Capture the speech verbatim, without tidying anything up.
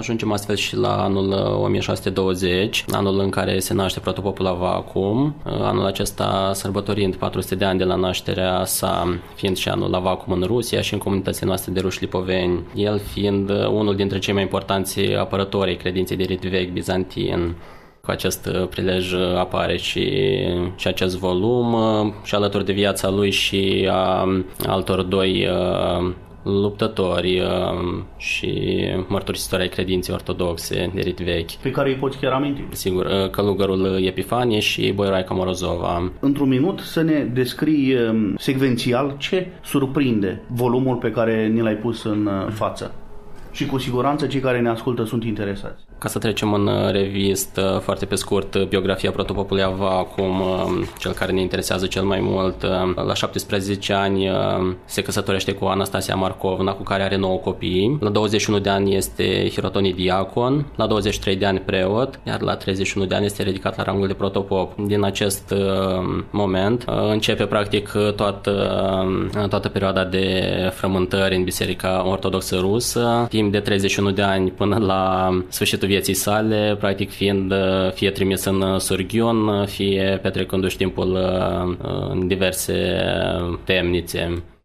Ajungem astfel și la anul o mie șase sute douăzeci, anul în care se naște protopopul Avacum, anul acesta sărbătorind patru sute de ani de la nașterea sa, fiind și anul Avacum în Rusia și în comunitățile noastre de ruși lipoveni, el fiind unul dintre cei mai importanți apărători ai credinței de rit vechi bizantin. Cu acest prilej apare și, și acest volum și alături de viața lui și a altor doi luptători și mărturisitori ai credinței ortodoxe de rit vechi. Pe care îi poți chiar aminti? Sigur, călugărul Epifanie și Boiroaica Morozova. Într-un minut să ne descrii secvențial ce surprinde volumul pe care ni l-ai pus în față. Și cu siguranță cei care ne ascultă sunt interesați. Ca să trecem în revistă foarte pe scurt biografia protopopului Avacum, cel care ne interesează cel mai mult. La șaptesprezece ani se căsătorește cu Anastasia Marcovna, cu care are nouă copii. La douăzeci și unu de ani este hirotonit diacon, la douăzeci și trei de ani preot, iar la treizeci și unu de ani este ridicat la rangul de protopop. Din acest moment începe practic toată, toată perioada de frământări în Biserica Ortodoxă Rusă, timp de treizeci și unu de ani până la sfârșitul vieții sale, practic fiind fie trimis în Surghiun, fie petrecându-și timpul în diverse temnițe.